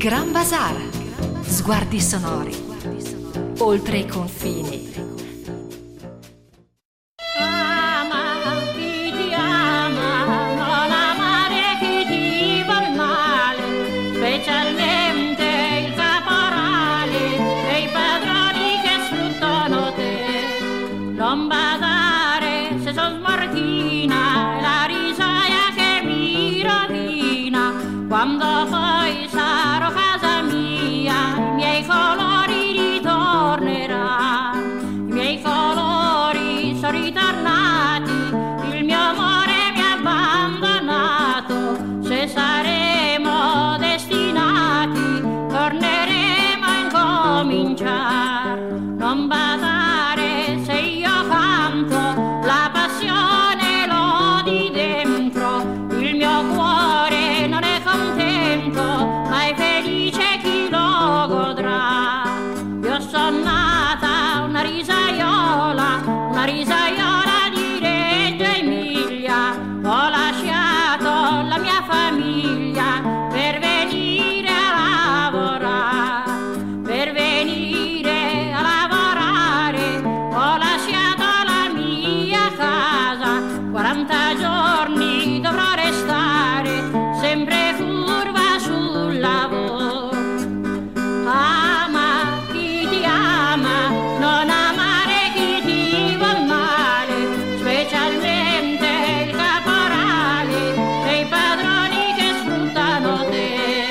Gran Bazar, sguardi sonori, oltre i confini. Ama chi ti ama, non amare chi ti vuol male, specialmente il caporale e i padroni che sfruttano te. Non badare se son smartina, la risaia che mi rovina, quando poi sarò casa mia, i miei colori ritorneranno, i miei colori sono ritornati, il mio amore mi ha abbandonato, se saremo destinati, torneremo a incominciare, non badare se io canto, la passione l'ho di dentro, il mio cuore non è contento, ma è felice chi lo godrà. Io sono nata una risaiola di Reggio Emilia, ho lasciato la mia famiglia per venire a lavorare, ho lasciato la mia casa, 40 giorni dovrò restare, sempre curva sul lavoro. Ama chi ti ama, non amare chi ti vuol male, specialmente il caporale e i padroni che sfruttano te.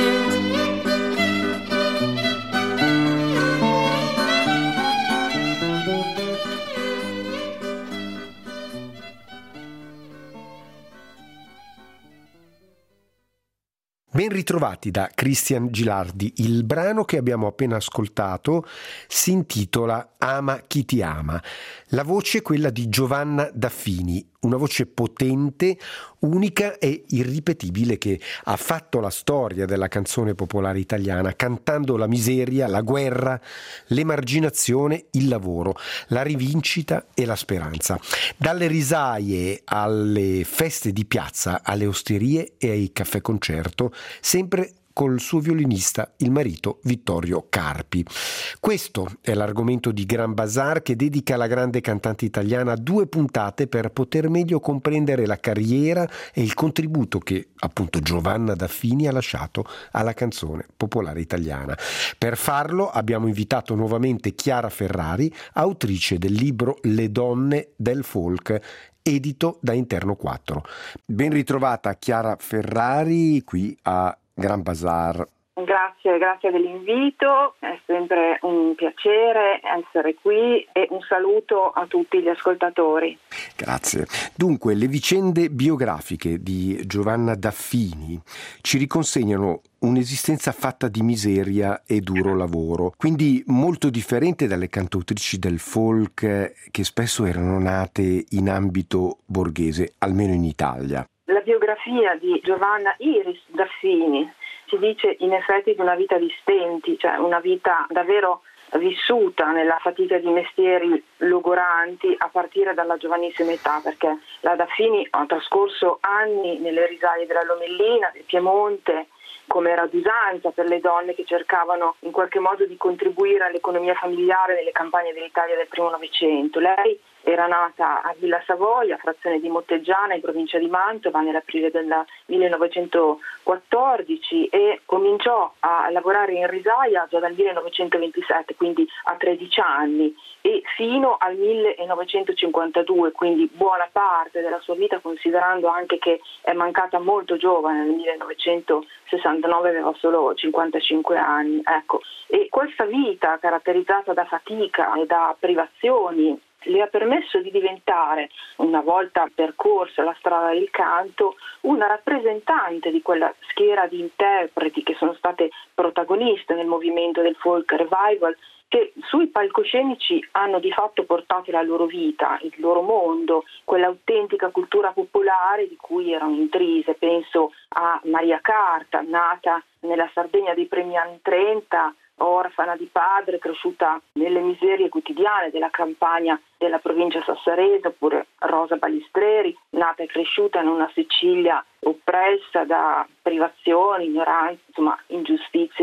Ben ritrovati da Christian Gilardi. Il brano che abbiamo appena ascoltato si intitola Ama chi ti ama. La voce è quella di Giovanna Daffini, una voce potente, unica e irripetibile che ha fatto la storia della canzone popolare italiana cantando la miseria, la guerra, l'emarginazione, il lavoro, la rivincita e la speranza. Dalle risaie alle feste di piazza, alle osterie e ai caffè concerto, sempre col suo violinista, il marito Vittorio Carpi. Questo è l'argomento di Gran Bazar, che dedica alla grande cantante italiana 2 puntate per poter meglio comprendere la carriera e il contributo che appunto Giovanna Daffini ha lasciato alla canzone popolare italiana. Per farlo abbiamo invitato nuovamente Chiara Ferrari, autrice del libro Le donne del folk, edito da Interno 4. Ben ritrovata Chiara Ferrari qui a Gran Bazar. Grazie dell'invito, è sempre un piacere essere qui e un saluto a tutti gli ascoltatori. Grazie. Dunque, le vicende biografiche di Giovanna Daffini ci riconsegnano un'esistenza fatta di miseria e duro lavoro, quindi molto differente dalle cantautrici del folk che spesso erano nate in ambito borghese, almeno in Italia. La biografia di Giovanna Iris Daffini si dice in effetti di una vita di stenti, cioè una vita davvero vissuta nella fatica di mestieri logoranti a partire dalla giovanissima età, perché la Daffini ha trascorso anni nelle risaie della Lomellina, del Piemonte, come era d'usanza per le donne che cercavano in qualche modo di contribuire all'economia familiare nelle campagne dell'Italia del primo Novecento. Lei era nata a Villa Savoia, frazione di Motteggiana, in provincia di Mantova, nell'aprile del 1914 e cominciò a lavorare in risaia già dal 1927, quindi a 13 anni, e fino al 1952, quindi buona parte della sua vita, considerando anche che è mancata molto giovane, nel 1969 aveva solo 55 anni. Ecco. E questa vita caratterizzata da fatica e da privazioni le ha permesso di diventare, una volta percorsa la strada del canto, una rappresentante di quella schiera di interpreti che sono state protagoniste nel movimento del folk revival, che sui palcoscenici hanno di fatto portato la loro vita, il loro mondo, quell'autentica cultura popolare di cui erano intrise. Penso a Maria Carta, nata nella Sardegna dei primi anni 30, orfana di padre, cresciuta nelle miserie quotidiane della campagna della provincia sassarese, oppure Rosa Balistreri, nata e cresciuta in una Sicilia oppressa da privazioni, ignoranze, insomma ingiustizie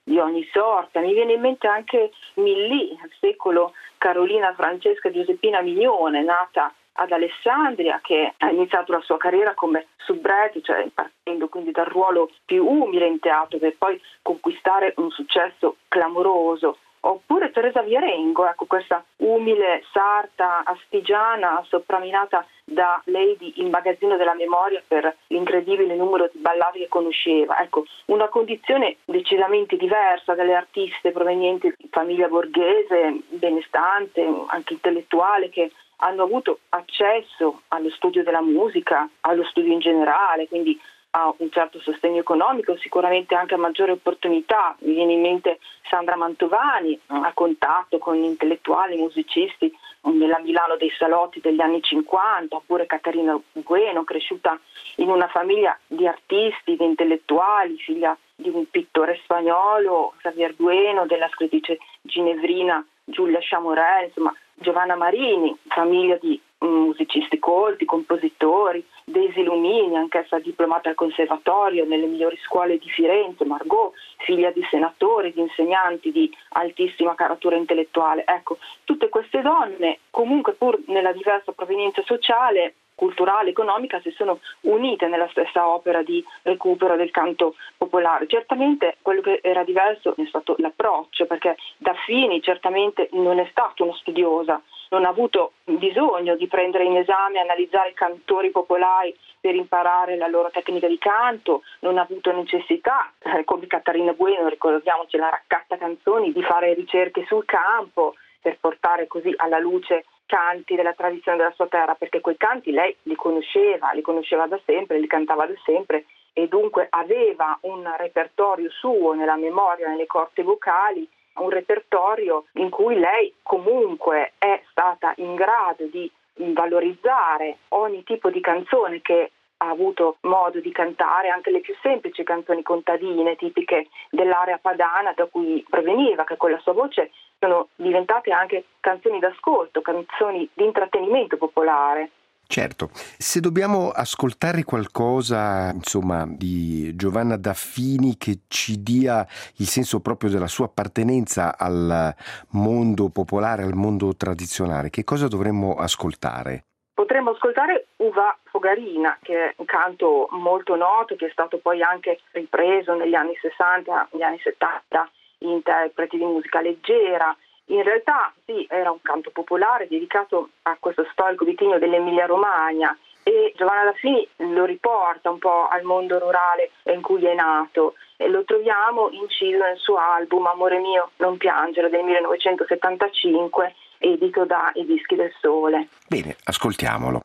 di ogni sorta. Mi viene in mente anche Millì, al secolo Carolina Francesca Giuseppina Mignone, nata ad Alessandria, che ha iniziato la sua carriera come soubrette, cioè partendo quindi dal ruolo più umile in teatro per poi conquistare un successo clamoroso. Oppure Teresa Vierengo, ecco, questa umile sarta astigiana soprannominata da Lady il magazzino della memoria per l'incredibile numero di ballate che conosceva. Ecco, una condizione decisamente diversa dalle artiste provenienti di famiglia borghese, benestante, anche intellettuale, che hanno avuto accesso allo studio della musica, allo studio in generale, quindi a un certo sostegno economico, sicuramente anche a maggiore opportunità. Mi viene in mente Sandra Mantovani, a contatto con intellettuali, musicisti nella Milano dei salotti degli anni 50, oppure Caterina Bueno, cresciuta in una famiglia di artisti, di intellettuali, figlia di un pittore spagnolo, Xavier Bueno, della scrittrice ginevrina Giulia Chamorel, insomma Giovanna Marini, famiglia di musicisti colti, compositori, Daisy Lumini, anch'essa diplomata al conservatorio nelle migliori scuole di Firenze, Margot, figlia di senatori, di insegnanti di altissima caratura intellettuale. Ecco, tutte queste donne, comunque pur nella diversa provenienza sociale, culturale, economica, si sono unite nella stessa opera di recupero del canto popolare. Certamente quello che era diverso è stato l'approccio, perché Daffini certamente non è stata una studiosa, non ha avuto bisogno di prendere in esame e analizzare cantori popolari per imparare la loro tecnica di canto, non ha avuto necessità, come Caterina Bueno, ricordiamoci la raccatta canzoni, di fare ricerche sul campo per portare così alla luce canti della tradizione della sua terra, perché quei canti lei li conosceva da sempre, li cantava da sempre, e dunque aveva un repertorio suo nella memoria, nelle corde vocali, un repertorio in cui lei comunque è stata in grado di valorizzare ogni tipo di canzone che ha avuto modo di cantare, anche le più semplici canzoni contadine tipiche dell'area padana da cui proveniva, che con la sua voce sono diventate anche canzoni d'ascolto, canzoni di intrattenimento popolare. Certo, se dobbiamo ascoltare qualcosa, insomma, di Giovanna Daffini che ci dia il senso proprio della sua appartenenza al mondo popolare, al mondo tradizionale, che cosa dovremmo ascoltare? Potremmo ascoltare Uva Fogarina, che è un canto molto noto, che è stato poi anche ripreso negli anni 60, negli anni 70, interpreti di musica leggera. In realtà sì, era un canto popolare dedicato a questo storico vitigno dell'Emilia-Romagna, e Giovanna Daffini lo riporta un po' al mondo rurale in cui è nato, e lo troviamo inciso nel suo album Amore mio non piangere del 1975, edito da I Dischi del Sole. Bene, ascoltiamolo.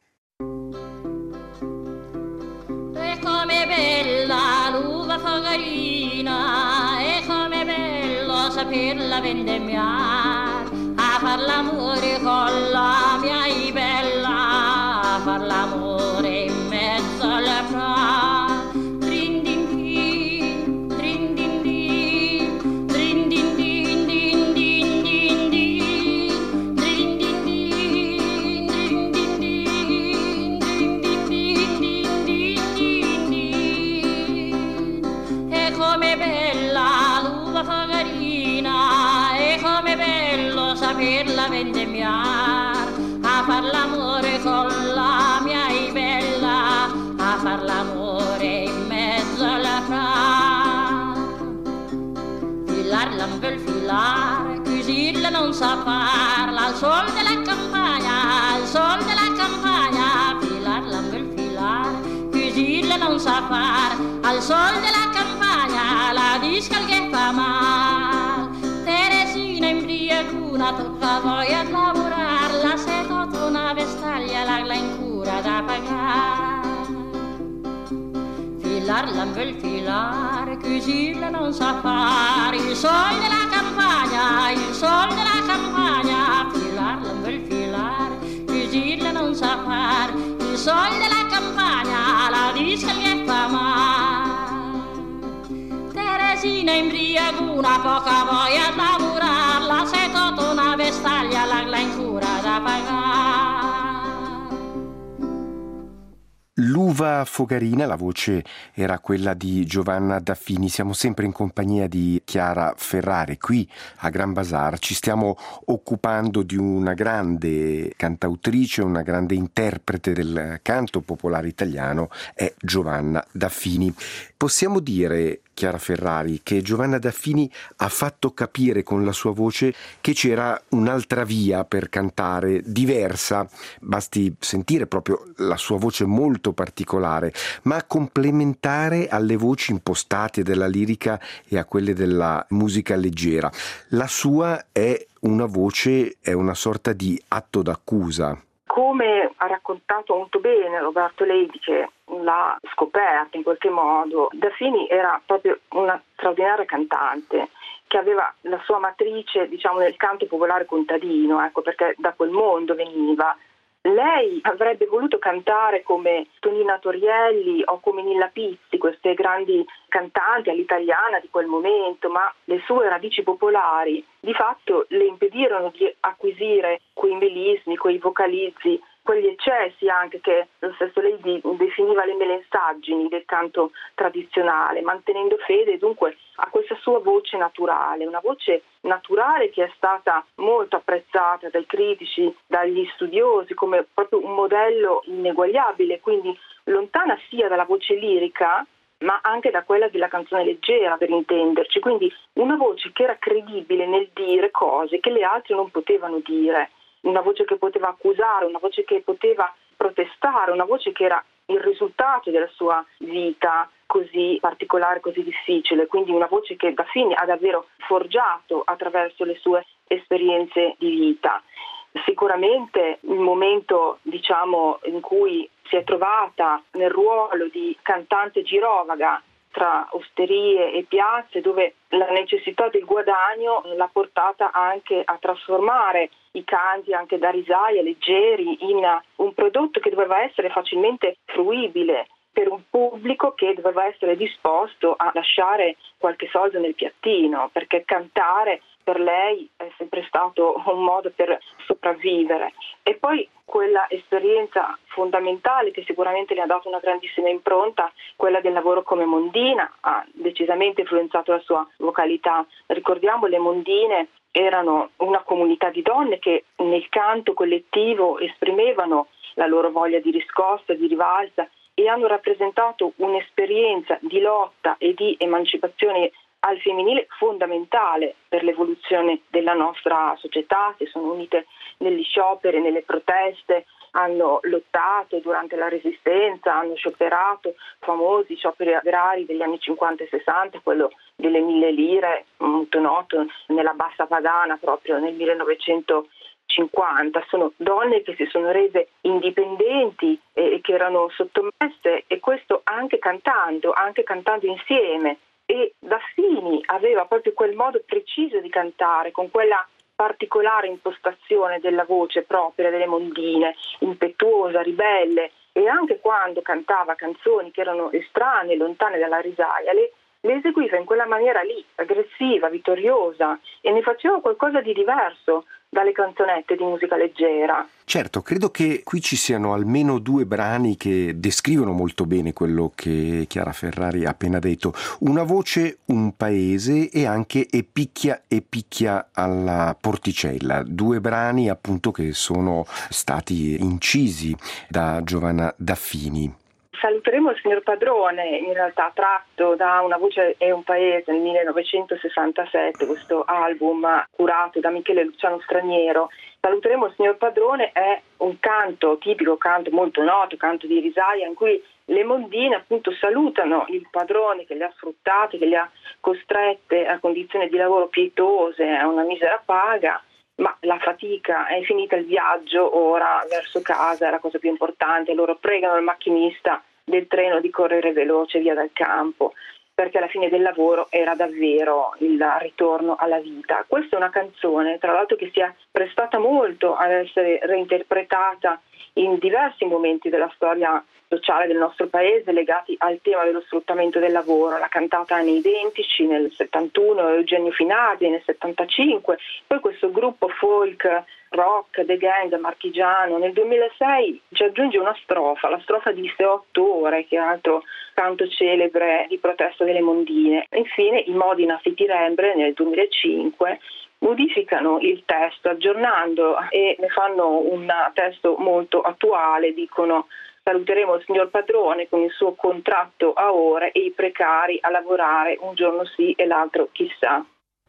E come bella l'uva fogarina, e come bello saperla vendemmiare, a far l'amore con la mia bella, a far l'amore in mezzo alla fra. Saperla vendemmiar, a far l'amore con la mia bella, a far l'amore in mezzo alla fra. Filarla non vuol filare, cucirla non sa farla, al sol della campagna, al sol della campagna. Filarla non vuol filare, cucirla non sa far, al sol della campagna, la disca che fa mal. Teresina imbriacuna, tocca voglia a lavorarla, se tolto una vestaglia la in cura da pagare. Filarla non vuol filare, cucirla non sa fare, il sol della campagna, il sol della campagna. Filarla non vuol filare, cucirla non sa fare, il sol della campagna, la disca che fa male. Teresina imbriacuna, poca voglia a lavorarla, se tolto una vestaglia la in cura da pagare. L'uva fogarina, la voce era quella di Giovanna Daffini. Siamo sempre in compagnia di Chiara Ferrari. Qui a Gran Bazar ci stiamo occupando di una grande cantautrice, una grande interprete del canto popolare italiano, è Giovanna Daffini. Possiamo dire, Chiara Ferrari, che Giovanna Daffini ha fatto capire con la sua voce che c'era un'altra via per cantare, diversa, basti sentire proprio la sua voce molto particolare, ma complementare alle voci impostate della lirica e a quelle della musica leggera. La sua è una voce, è una sorta di atto d'accusa. Come ha raccontato molto bene Roberto Levi, che l'ha scoperto in qualche modo, Daffini era proprio una straordinaria cantante che aveva la sua matrice, diciamo, nel canto popolare contadino, ecco, perché da quel mondo veniva. Lei avrebbe voluto cantare come Tonina Torielli o come Nilla Pizzi, queste grandi cantanti all'italiana di quel momento, ma le sue radici popolari di fatto le impedirono di acquisire quei melismi, quei vocalizzi, quegli eccessi anche che lo stesso lei definiva le melensaggini del canto tradizionale, mantenendo fede dunque a questa sua voce naturale, una voce naturale che è stata molto apprezzata dai critici, dagli studiosi come proprio un modello ineguagliabile, quindi lontana sia dalla voce lirica ma anche da quella della canzone leggera, per intenderci, quindi una voce che era credibile nel dire cose che le altre non potevano dire, una voce che poteva accusare, una voce che poteva protestare, una voce che era il risultato della sua vita così particolare, così difficile, quindi una voce che Daffini ha davvero forgiato attraverso le sue esperienze di vita. Sicuramente il momento, diciamo, in cui si è trovata nel ruolo di cantante girovaga tra osterie e piazze, dove la necessità del guadagno l'ha portata anche a trasformare i canti anche da risaia leggeri in un prodotto che doveva essere facilmente fruibile per un pubblico che doveva essere disposto a lasciare qualche soldo nel piattino, perché cantare per lei è sempre stato un modo per sopravvivere. E poi quella esperienza fondamentale che sicuramente le ha dato una grandissima impronta, quella del lavoro come mondina, ha decisamente influenzato la sua vocalità. Ricordiamo, le mondine erano una comunità di donne che nel canto collettivo esprimevano la loro voglia di riscossa, di rivalsa, e hanno rappresentato un'esperienza di lotta e di emancipazione al femminile fondamentale per l'evoluzione della nostra società. Si sono unite negli scioperi, nelle proteste, hanno lottato durante la Resistenza, hanno scioperato, famosi scioperi agrari degli anni 50 e 60, quello delle 1000 lire, molto noto nella Bassa Padana proprio nel 1950. Sono donne che si sono rese indipendenti e che erano sottomesse, e questo anche cantando insieme. E Daffini aveva proprio quel modo preciso di cantare, con quella particolare impostazione della voce propria delle mondine, impetuosa, ribelle, e anche quando cantava canzoni che erano estranee, lontane dalla risaia, le eseguiva in quella maniera lì, aggressiva, vittoriosa, e ne faceva qualcosa di diverso dalle canzonette di musica leggera. Certo, credo che qui ci siano almeno 2 brani che descrivono molto bene quello che Chiara Ferrari ha appena detto. Una voce, un paese, e anche E picchia alla porticella. 2 brani appunto che sono stati incisi da Giovanna Daffini. Saluteremo il signor Padrone, in realtà tratto da Una voce e un paese nel 1967, questo album curato da Michele Luciano Straniero. Saluteremo il signor Padrone è un canto, tipico canto molto noto, canto di risaia, in cui le mondine appunto salutano il padrone che le ha sfruttate, che le ha costrette a condizioni di lavoro pietose, a una misera paga. Ma la fatica è finita, il viaggio ora verso casa è la cosa più importante. Loro pregano il macchinista del treno di correre veloce via dal campo, perché alla fine del lavoro era davvero il ritorno alla vita. Questa è una canzone, tra l'altro, che si è prestata molto ad essere reinterpretata in diversi momenti della storia sociale del nostro paese legati al tema dello sfruttamento del lavoro. L'ha cantata Anni Identici nel 71, Eugenio Finardi nel 75, poi questo gruppo folk rock, The Gang, Marchigiano. Nel 2006 ci aggiunge una strofa, la strofa di Se 8 ore, che è un altro canto celebre di protesta delle mondine. Infine i Modena City Ramble nel 2005 modificano il testo aggiornando e ne fanno un testo molto attuale, dicono: saluteremo il signor padrone con il suo contratto a ore e i precari a lavorare un giorno sì e l'altro chissà.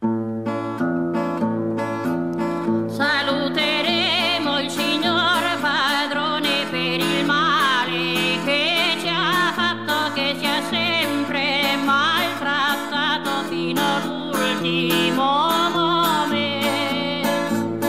Saluteremo il signor padrone per il male che ci ha fatto, che ci ha sempre maltrattato fino all'ultimo momento.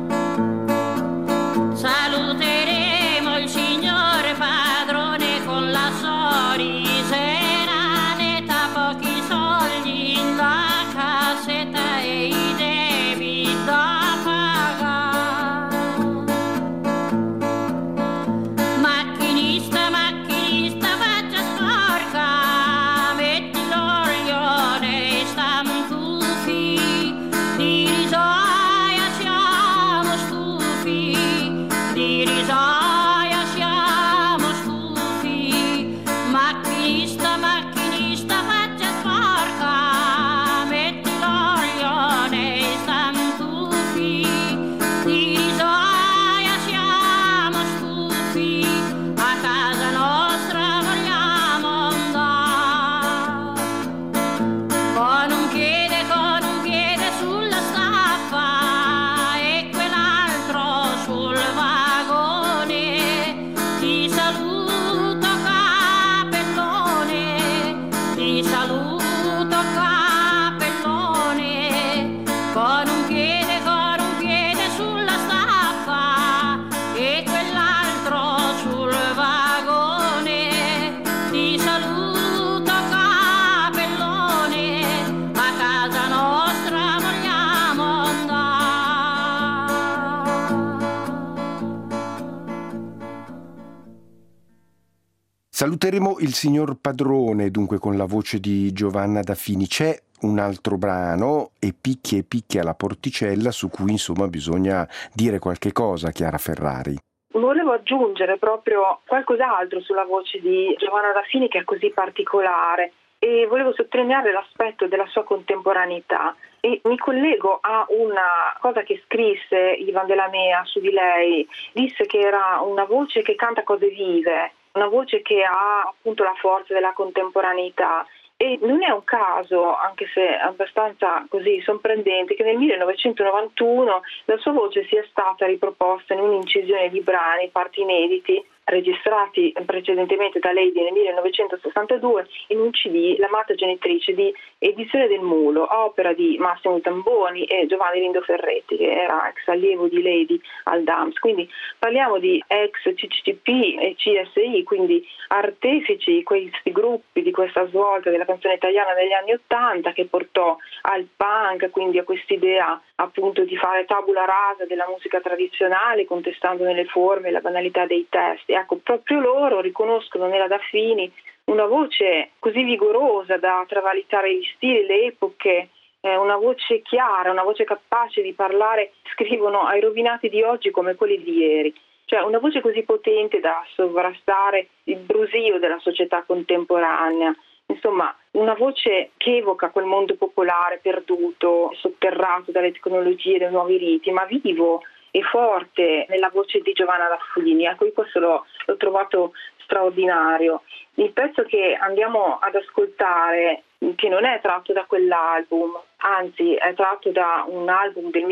Saluteremo il signor padrone con la sorrisera netta, pochi soldi in la cassetta e i debiti da pagare. Macchinista, macchinista, faccia sporca, metti l'olio nei stampufi, di risaia siamo stufi, di risaia siamo stufi. Macchinista, macchinista, faccia sporca, metti l'olio nei stampufi, di risaia siamo stufi, a casa nostra vogliamo andare. Con un piede sulla staffa e quell'altro sul vagone, ti saluto capellone, ti saluto capellone. Con un piede sulla staffa e quell'altro sul vagone, ti saluto capellone, a casa nostra vogliamo andare. Saluteremo il signor padrone, dunque, con la voce di Giovanna Daffini. C'è un altro brano, e picchia la porticella, su cui insomma bisogna dire qualche cosa, Chiara Ferrari. Volevo aggiungere proprio qualcos'altro sulla voce di Giovanna Daffini, che è così particolare, e volevo sottolineare l'aspetto della sua contemporaneità, e mi collego a una cosa che scrisse Ivan Della Mea su di lei. Disse che era una voce che canta cose vive, una voce che ha appunto la forza della contemporaneità. E non è un caso, anche se abbastanza così sorprendente, che nel 1991 la sua voce sia stata riproposta in un'incisione di brani, parti inediti, registrati precedentemente da Lady nel 1962 in un CD, L'amata genitrice di Edizione del Mulo, opera di Massimo Tamboni e Giovanni Lindo Ferretti, che era ex allievo di Lady al DAMS. Quindi parliamo di ex CCCP e CSI, quindi artefici, questi gruppi di questa svolta della canzone italiana negli anni '80 che portò al punk, quindi a quest'idea appunto di fare tabula rasa della musica tradizionale, contestando nelle forme la banalità dei testi. Ecco, proprio loro riconoscono nella Daffini una voce così vigorosa da travalicare gli stili, le epoche, una voce chiara, una voce capace di parlare, scrivono, ai rovinati di oggi come quelli di ieri. Cioè una voce così potente da sovrastare il brusio della società contemporanea. Insomma, una voce che evoca quel mondo popolare perduto, sotterrato dalle tecnologie, dai nuovi riti, ma vivo e forte nella voce di Giovanna Daffini. Ecco, io questo l'ho trovato straordinario. Il pezzo che andiamo ad ascoltare, che non è tratto da quell'album, anzi è tratto da un album del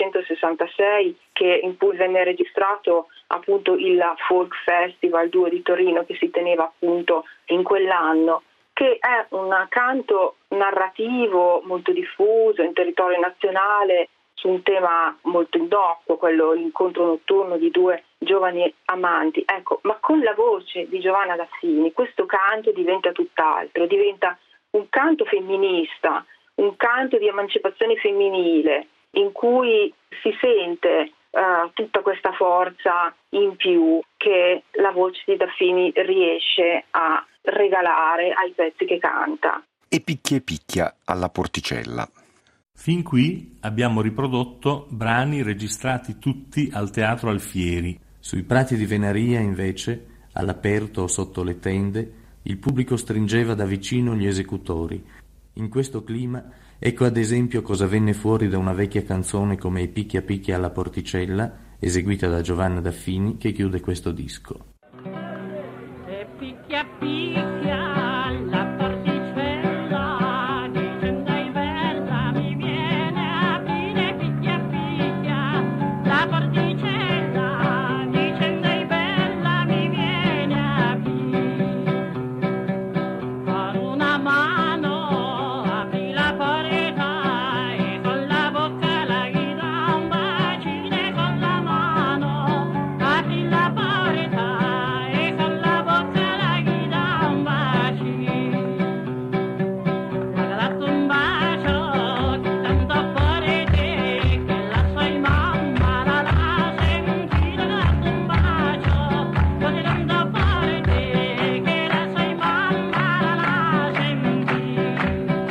1966 in cui venne registrato appunto il Folk Festival 2 di Torino, che si teneva appunto in quell'anno, che è un canto narrativo molto diffuso in territorio nazionale su un tema molto innocuo, quello l'incontro notturno di due giovani amanti. Ecco, ma con la voce di Giovanna Daffini questo canto diventa tutt'altro, diventa un canto femminista, un canto di emancipazione femminile, in cui si sente tutta questa forza in più che la voce di Daffini riesce a regalare ai pezzi che canta. E picchia alla porticella. Fin qui abbiamo riprodotto brani registrati tutti al Teatro Alfieri. Sui prati di Venaria, invece, all'aperto o sotto le tende, il pubblico stringeva da vicino gli esecutori. In questo clima, ecco ad esempio cosa venne fuori da una vecchia canzone come I picchia picchia alla porticella, eseguita da Giovanna Daffini, che chiude questo disco. E picchia picchia alla porticella, dicendo è bella, mi viene a aprire, picchia picchia la porticella, dicendo è bella, mi viene a aprire. Con una mano apri la porta e con la bocca la grida un bacino, con la mano apri la porta e con la bocca la grida un bacino. Ma l'ha dato un bacio tanto forte che la sua mamma l'ha sentito, l'ha dato un bacio così tanto forte che la sua mamma l'ha sentito.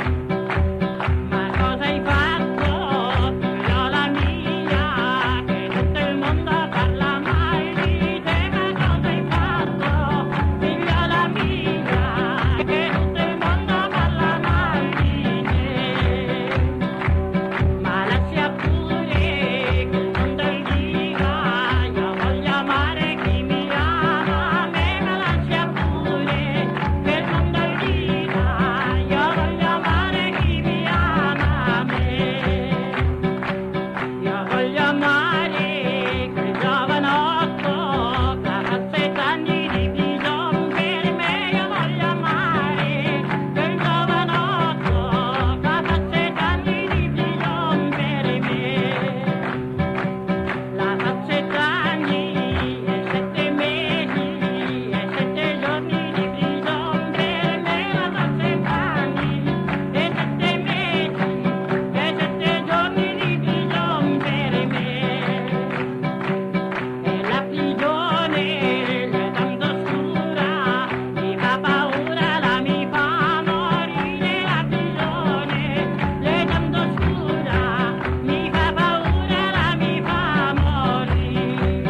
Ma cosa hai fatto, figliola mia, che tutto il mondo parla mai di te? Ma cosa hai fatto, figliola mia, che tutto il mondo parla mai di te? Ma lascia pure che il mondo dica, io voglio amare chi mi ama a me. Ma lascia pure che il mondo dica, io voglio amare chi mi ama a me. Io voglio amare quel giovanotto che ha 7 anni di prigione per me. Io voglio amare quel giovanotto che ha 7 anni di prigione per me. La fa 7 anni e 7 mesi e 7 giorni di prigione per me. La fa 7 anni e 7 mesi e 7 giorni di prigione per me. E la prigione è tanto oscura, mi fa paura, la mi fa morire. La prigione è tanto oscura, mi fa paura, la mi fa morire.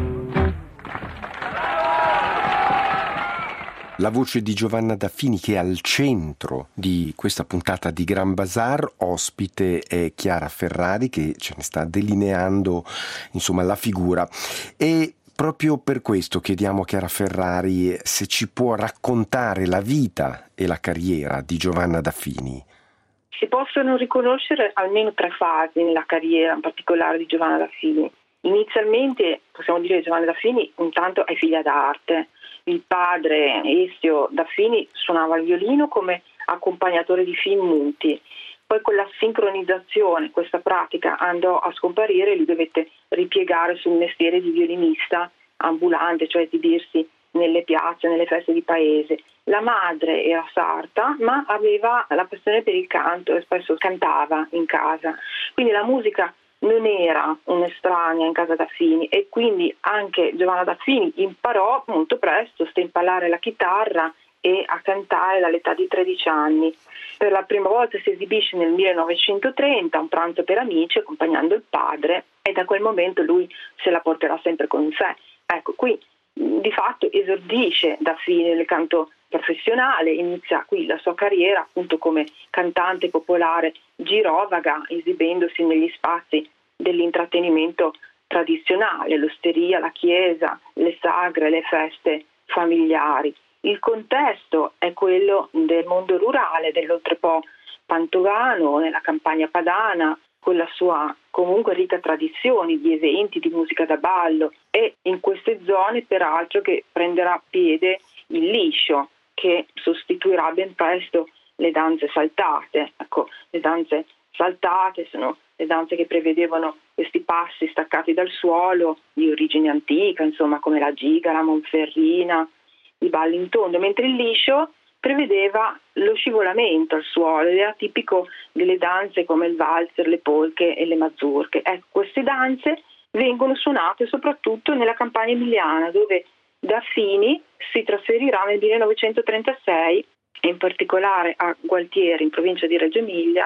La voce di Giovanna Daffini, che è al centro di questa puntata di Gran Bazar. Ospite è Chiara Ferrari, che ce ne sta delineando insomma la figura, e proprio per questo chiediamo a Chiara Ferrari se ci può raccontare la vita e la carriera di Giovanna Daffini. Si possono riconoscere almeno 3 fasi nella carriera, in particolare di Giovanna Daffini. Inizialmente possiamo dire che Giovanna Daffini intanto è figlia d'arte. Il padre, Ezio Daffini, suonava il violino come accompagnatore di film muti. Poi con la sincronizzazione questa pratica andò a scomparire e lui dovette ripiegare sul mestiere di violinista ambulante, cioè esibirsi nelle piazze, nelle feste di paese. La madre era sarta, ma aveva la passione per il canto e spesso cantava in casa. Quindi la musica non era un'estranea in casa Daffini, e quindi anche Giovanna Daffini imparò molto presto a impallare la chitarra e a cantare dall'età di 13 anni. Per la prima volta si esibisce nel 1930 a un pranzo per amici accompagnando il padre, e da quel momento lui se la porterà sempre con sé. Ecco, qui di fatto esordisce Daffini nel canto professionale, inizia qui la sua carriera appunto come cantante popolare girovaga, esibendosi negli spazi dell'intrattenimento tradizionale, l'osteria, la chiesa, le sagre, le feste familiari. Il contesto è quello del mondo rurale, dell'Oltrepo Pantovano, nella campagna padana, con la sua comunque ricca tradizione di eventi, di musica da ballo, e in queste zone peraltro che prenderà piede il liscio, che sostituirà ben presto le danze saltate. Ecco, le danze saltate sono le danze che prevedevano questi passi staccati dal suolo di origine antica, insomma come la giga, la monferrina, i balli in tondo, mentre il liscio prevedeva lo scivolamento al suolo ed era tipico delle danze come il valzer, le polche e le mazurche. Ecco, queste danze vengono suonate soprattutto nella campagna emiliana, dove Daffini si trasferirà nel 1936, e in particolare a Gualtieri, in provincia di Reggio Emilia,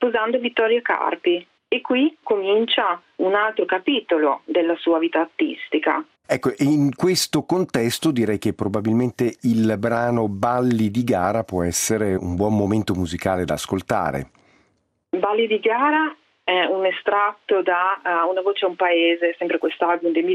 sposando Vittorio Carpi. E qui comincia un altro capitolo della sua vita artistica. Ecco, in questo contesto direi che probabilmente il brano Balli di gara può essere un buon momento musicale da ascoltare. Balli di gara è un estratto da Una voce a un paese, sempre quest'album del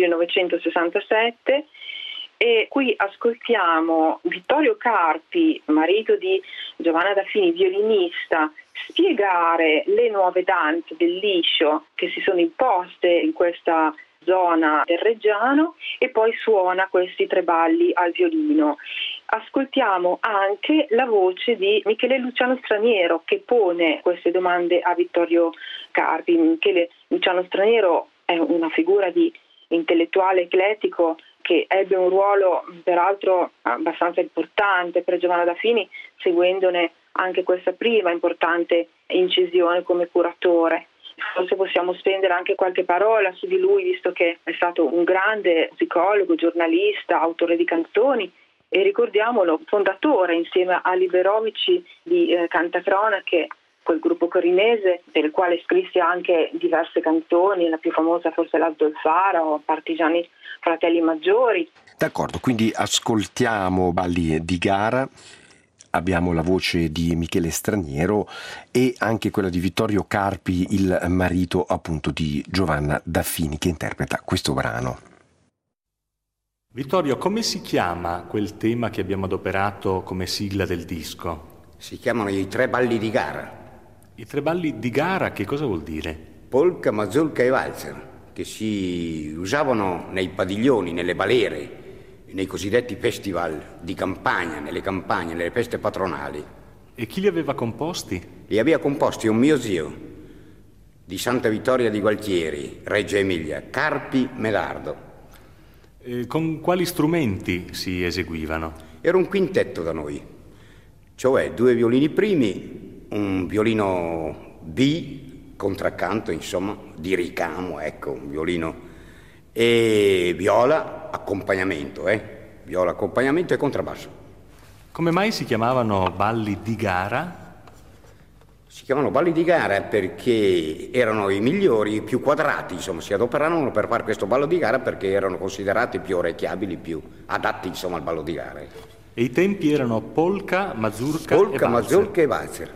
1967, e qui ascoltiamo Vittorio Carpi, marito di Giovanna Daffini, violinista, spiegare le nuove danze del liscio che si sono imposte in questa zona del Reggiano, e poi suona questi tre balli al violino. Ascoltiamo anche la voce di Michele Luciano Straniero, che pone queste domande a Vittorio Carpi. Michele Luciano Straniero è una figura di intellettuale eclettico che ebbe un ruolo peraltro abbastanza importante per Giovanna Daffini, seguendone anche questa prima importante incisione come curatore. Forse possiamo spendere anche qualche parola su di lui, visto che è stato un grande musicologo, giornalista, autore di canzoni, e ricordiamolo, fondatore insieme a Liberovici di Cantacronache, quel gruppo corinese del quale scrisse anche diverse canzoni, la più famosa forse l'Alto il Fara o Partigiani Fratelli Maggiori. D'accordo, quindi ascoltiamo Balli di gara. Abbiamo la voce di Michele Straniero e anche quella di Vittorio Carpi, il marito appunto di Giovanna Daffini, che interpreta questo brano. Vittorio, come si chiama quel tema che abbiamo adoperato come sigla del disco? Si chiamano i tre balli di gara. I tre balli di gara che cosa vuol dire? Polka, mazurka e valzer, che si usavano nei padiglioni, nelle balere, nei cosiddetti festival di campagna, nelle campagne, nelle feste patronali. E chi li aveva composti? Li aveva composti un mio zio, di Santa Vittoria di Gualtieri, Reggio Emilia, Carpi Medardo. Con quali strumenti si eseguivano? Era un quintetto da noi, cioè 2 violini primi, un violino B, contraccanto, insomma, di ricamo, ecco, un violino, e viola accompagnamento, viola accompagnamento e contrabbasso. Come mai si chiamavano balli di gara? Si chiamano balli di gara perché erano i migliori, i più quadrati, insomma, si adoperarono per fare questo ballo di gara perché erano considerati più orecchiabili, più adatti, insomma, al ballo di gara. E i tempi erano polka, mazurka e valzer.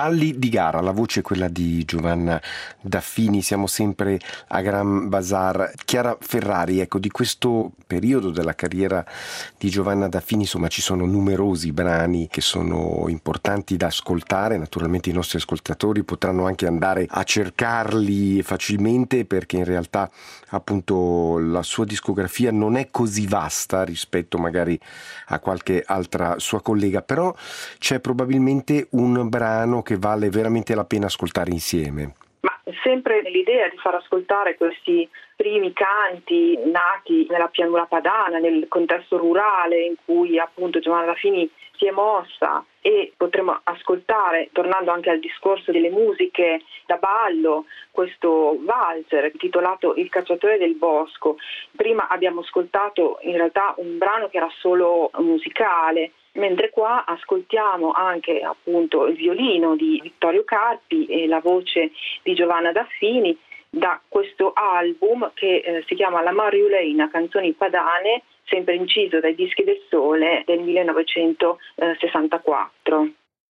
Balli di gara, la voce è quella di Giovanna Daffini, siamo sempre a Gran Bazar. Chiara Ferrari, ecco, di questo periodo della carriera di Giovanna Daffini, insomma, ci sono numerosi brani che sono importanti da ascoltare, naturalmente i nostri ascoltatori potranno anche andare a cercarli facilmente, perché in realtà appunto la sua discografia non è così vasta rispetto magari a qualche altra sua collega, però c'è probabilmente un brano che vale veramente la pena ascoltare insieme. Ma sempre l'idea di far ascoltare questi primi canti nati nella pianura padana, nel contesto rurale in cui appunto Giovanna Daffini si è mossa, e potremo ascoltare, tornando anche al discorso delle musiche da ballo, questo valzer intitolato Il cacciatore del bosco. Prima abbiamo ascoltato in realtà un brano che era solo musicale, mentre qua ascoltiamo anche appunto il violino di Vittorio Carpi e la voce di Giovanna Daffini da questo album che si chiama La Mariuleina, canzoni padane, sempre inciso dai Dischi del Sole del 1964.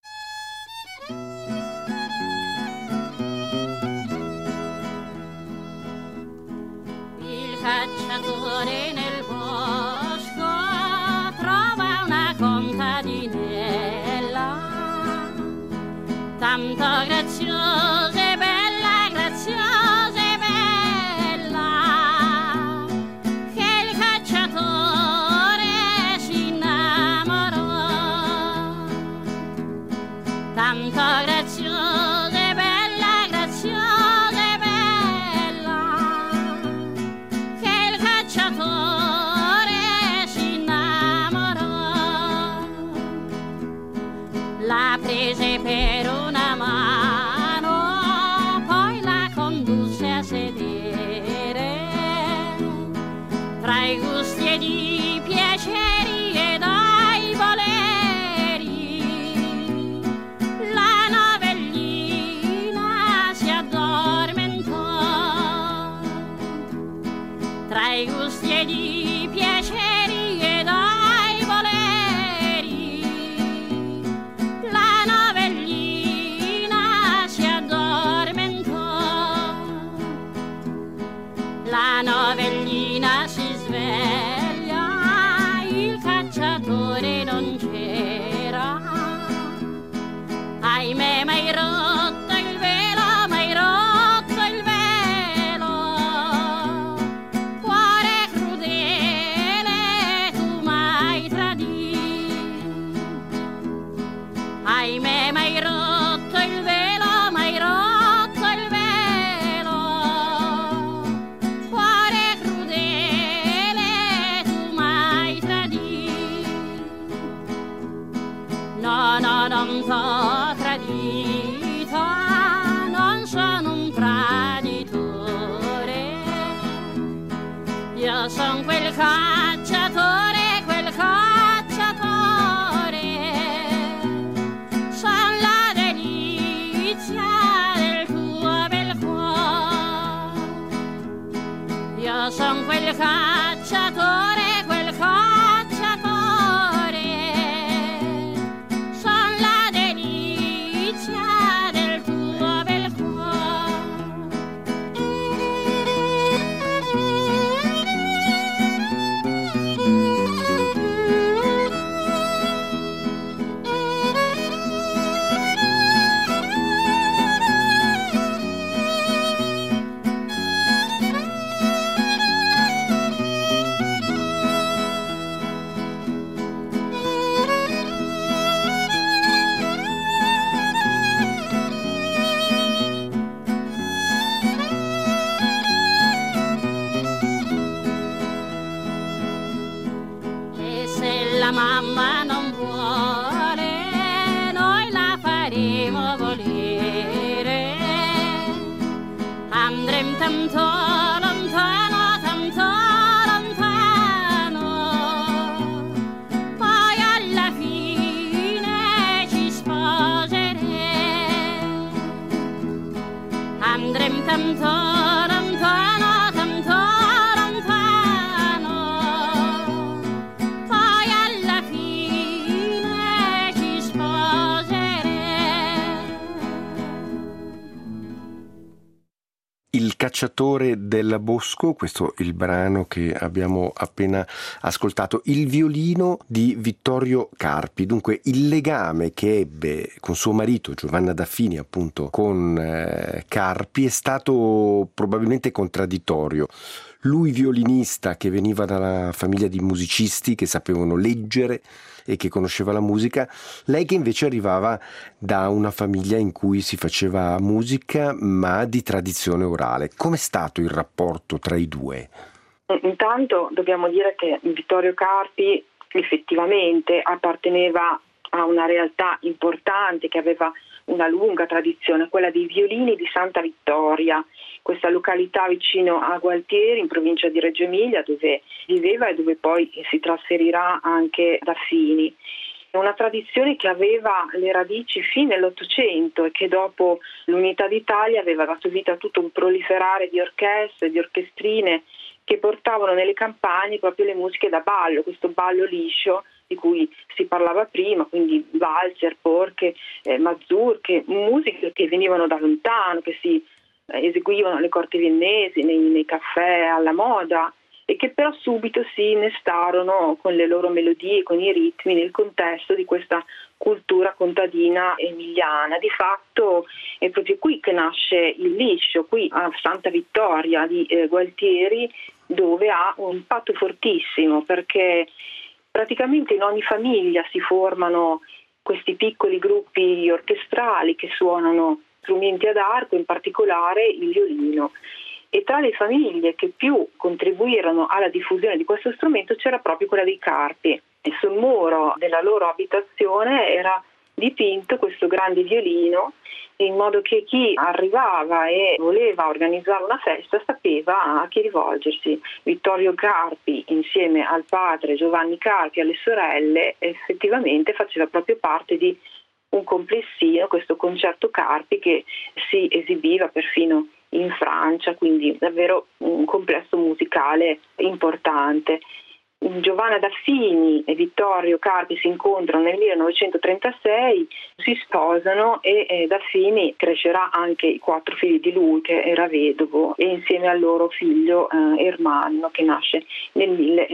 Il cacciatore nel bosco trova una contadinella tanto graziosa e bella, graziosa e bella, che il cacciatore si innamorò. Tanto graziosa e bella, graziosa e bella, che il cacciatore si innamorò. La prese per una mano, poi la condusse a sedere tra i gusti ed i piaceri ed ai voleri. La novellina si addormentò tra i gusti ed i piaceri ed ai voleri. La novellina si addormentò. La novellina si sveglia, il cacciatore non c'era. Ahimè, m'hai rotto il velo, m'hai rotto il velo. Cuore crudele, tu m'hai tradito. Ahimè, m'hai rotto il velo, m'hai rotto il velo. Cuore crudele, tu m'hai tradito. No, no, non t'ho tradito, non sono un traditore. Io son quel cacciatore, quel cacciatore. Son la delizia del tuo bel cuore. Io son quel cacciatore, quel cacciatore. Son la delizia del tuo bel cuore. E se la mamma non vuole, noi la faremo volere. Andremo tanto lontano, tanto lontano, poi alla fine ci sposeremo. Andremo tanto lontano, tanto lontano, poi alla fine ci sposeremo. Il cacciatore del bosco, questo è il brano che abbiamo appena ascoltato, il violino di Vittorio Carpi. Dunque il legame che ebbe con suo marito Giovanna Daffini, appunto con Carpi, è stato probabilmente contraddittorio. Lui violinista che veniva dalla famiglia di musicisti che sapevano leggere e che conosceva la musica, lei che invece arrivava da una famiglia in cui si faceva musica ma di tradizione orale. Com'è stato il rapporto tra i due? Intanto dobbiamo dire che Vittorio Carpi effettivamente apparteneva a una realtà importante che aveva una lunga tradizione, quella dei violini di Santa Vittoria, questa località vicino a Gualtieri in provincia di Reggio Emilia, dove viveva e dove poi si trasferirà anche Daffini. È una tradizione che aveva le radici fin nell'Ottocento e che dopo l'Unità d'Italia aveva dato vita a tutto un proliferare di orchestre, di orchestrine che portavano nelle campagne proprio le musiche da ballo, questo ballo liscio di cui si parlava prima, quindi valzer, polke, mazurche, musiche che venivano da lontano, che si eseguivano alle corti viennesi, nei caffè alla moda, e che però subito si innestarono con le loro melodie, con i ritmi, nel contesto di questa cultura contadina emiliana. Di fatto è proprio qui che nasce il liscio, qui a Santa Vittoria di Gualtieri, dove ha un impatto fortissimo, perché praticamente in ogni famiglia si formano questi piccoli gruppi orchestrali che suonano strumenti ad arco, in particolare il violino. E tra le famiglie che più contribuirono alla diffusione di questo strumento c'era proprio quella dei Carpi. E sul muro della loro abitazione era dipinto questo grande violino, in modo che chi arrivava e voleva organizzare una festa sapeva a chi rivolgersi. Vittorio Carpi, insieme al padre Giovanni Carpi e alle sorelle, effettivamente faceva proprio parte di un complessino, questo concerto Carpi, che si esibiva perfino in Francia, quindi davvero un complesso musicale importante. Giovanna Daffini e Vittorio Carpi si incontrano nel 1936, si sposano e Daffini crescerà anche i 4 figli di lui, che era vedovo, e insieme al loro figlio Ermanno, che nasce nel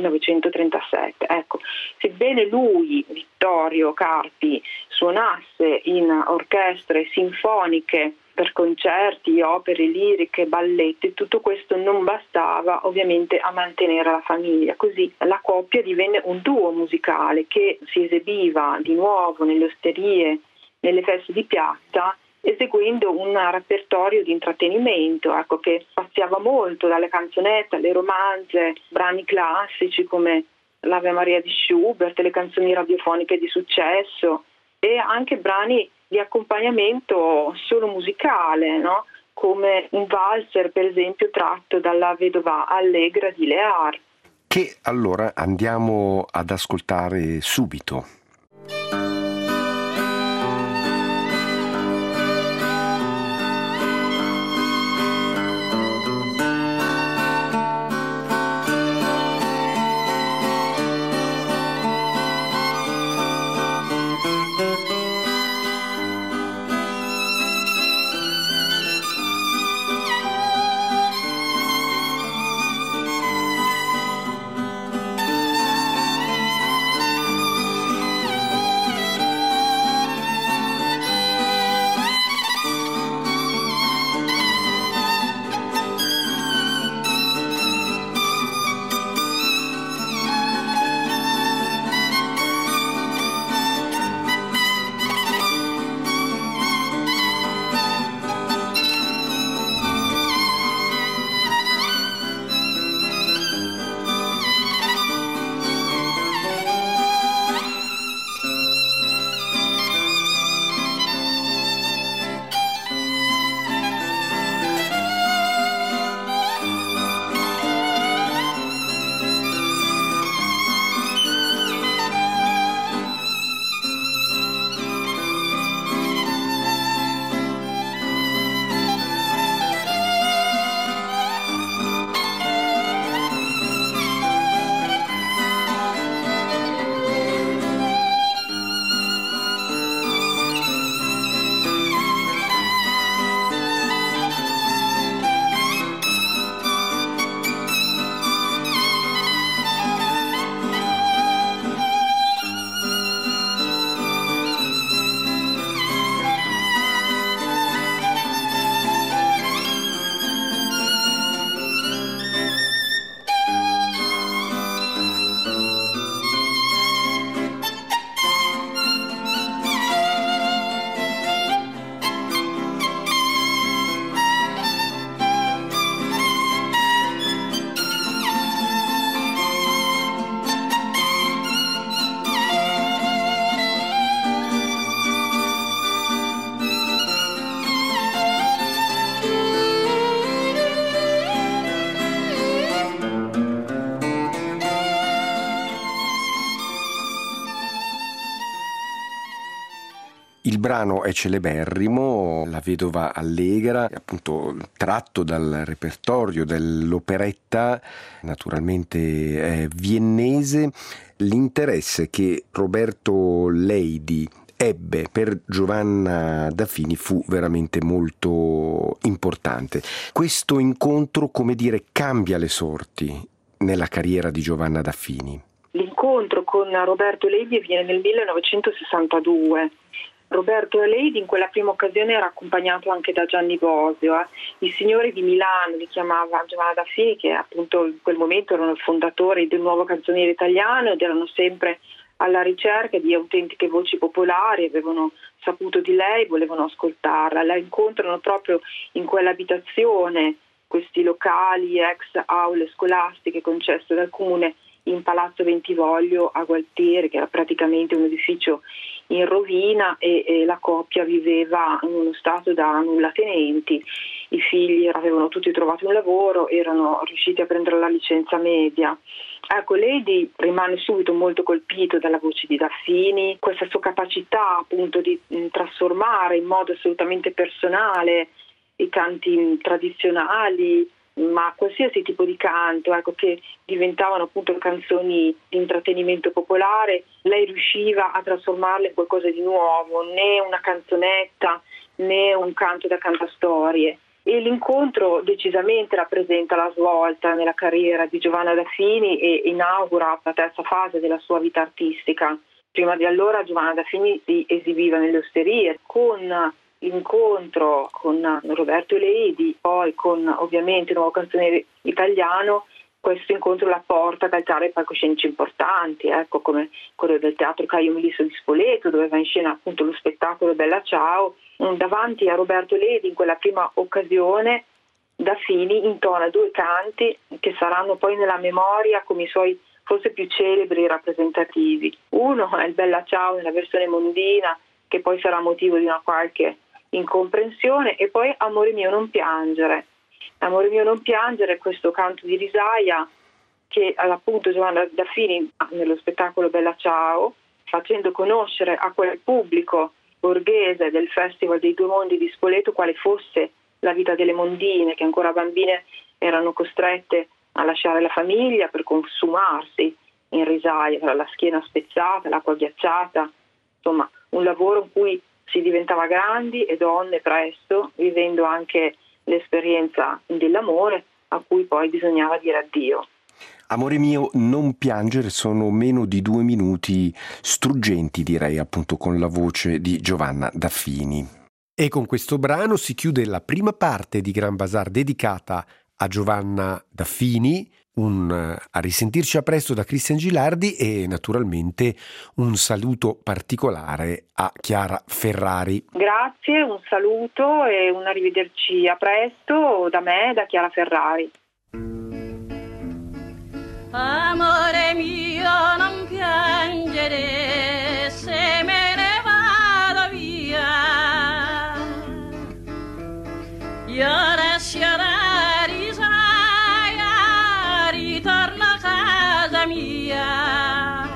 1937. Ecco, sebbene lui, Vittorio Carpi, suonasse in orchestre sinfoniche per concerti, opere liriche, balletti, tutto questo non bastava ovviamente a mantenere la famiglia. Così la coppia divenne un duo musicale che si esibiva di nuovo nelle osterie, nelle feste di piazza, eseguendo un repertorio di intrattenimento, ecco, che spaziava molto dalle canzonette alle romanze, brani classici come l'Ave Maria di Schubert, le canzoni radiofoniche di successo e anche brani di accompagnamento solo musicale, no? Come un valzer, per esempio, tratto dalla Vedova Allegra di Lear. Che allora andiamo ad ascoltare subito. Il brano è celeberrimo, La vedova allegra, appunto tratto dal repertorio dell'operetta, naturalmente è viennese. L'interesse che Roberto Leidi ebbe per Giovanna Daffini fu veramente molto importante. Questo incontro, come dire, cambia le sorti nella carriera di Giovanna Daffini. L'incontro con Roberto Leidi avviene nel 1962. Roberto Leidi in quella prima occasione era accompagnato anche da Gianni Bosio. Il signore di Milano li chiamava Giovanna Daffini, che appunto in quel momento erano i fondatori del nuovo canzoniere italiano ed erano sempre alla ricerca di autentiche voci popolari, avevano saputo di lei, volevano ascoltarla. La incontrano proprio in quell'abitazione, questi locali ex aule scolastiche concesse dal comune in Palazzo Bentivoglio a Gualtieri, che era praticamente un edificio in rovina, e la coppia viveva in uno stato da nullatenenti. I figli avevano tutti trovato un lavoro, erano riusciti a prendere la licenza media. Ecco, Leidi rimane subito molto colpito dalla voce di Daffini, questa sua capacità appunto di trasformare in modo assolutamente personale i canti tradizionali, ma qualsiasi tipo di canto, ecco, che diventavano appunto canzoni di intrattenimento popolare. Lei riusciva a trasformarle in qualcosa di nuovo, né una canzonetta né un canto da cantastorie. E l'incontro decisamente rappresenta la svolta nella carriera di Giovanna Daffini e inaugura la terza fase della sua vita artistica. Prima di allora Giovanna Daffini si esibiva nelle osterie. Con l'incontro con Roberto Leidi, poi con ovviamente il nuovo canzoniere italiano, questo incontro la porta ad altare palcoscenici importanti, ecco, come quello del Teatro Caio Melisso di Spoleto, dove va in scena appunto lo spettacolo Bella Ciao. Davanti a Roberto Leidi in quella prima occasione Daffini intona due canti che saranno poi nella memoria come i suoi forse più celebri e rappresentativi. Uno è il Bella Ciao nella versione mondina, che poi sarà motivo di una qualche incomprensione, e poi Amore mio non piangere. Amore mio non piangere, questo canto di risaia che appunto Giovanna Daffini nello spettacolo Bella Ciao, facendo conoscere a quel pubblico borghese del Festival dei Due Mondi di Spoleto quale fosse la vita delle mondine, che ancora bambine erano costrette a lasciare la famiglia per consumarsi in risaia, tra la schiena spezzata, l'acqua ghiacciata, insomma un lavoro in cui si diventava grandi e donne presto, vivendo anche l'esperienza dell'amore a cui poi bisognava dire addio. Amore mio non piangere sono meno di 2 minuti struggenti, direi, appunto con la voce di Giovanna Daffini. E con questo brano si chiude la prima parte di Gran Bazar dedicata a Giovanna Daffini. A risentirci a presto da Christian Gilardi e naturalmente un saluto particolare a Chiara Ferrari. Grazie, un saluto e un arrivederci a presto da me, da Chiara Ferrari. Amore mio non piangere se me ne vado via, io resto la risaia, ritorno a casa mia.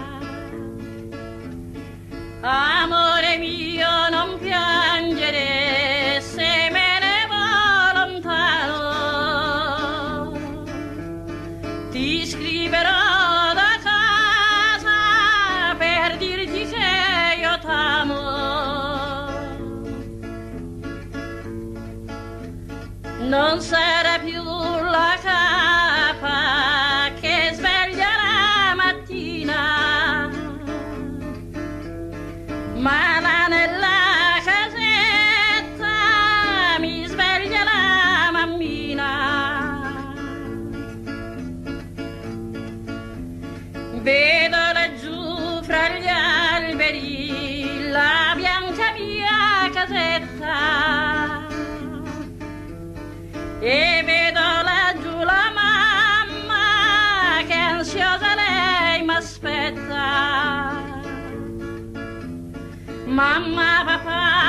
Amore mio non piangere se me ne vo lontano, ti scriverò da casa per dirti che io t'amo. Non sarà più la capa che sveglia la mattina, ma là nella casetta mi sveglia la mammina. Vedo laggiù fra gli alberi la bianca mia casetta e vedo laggiù la mamma che ansiosa lei m'aspetta. Mamma, papà,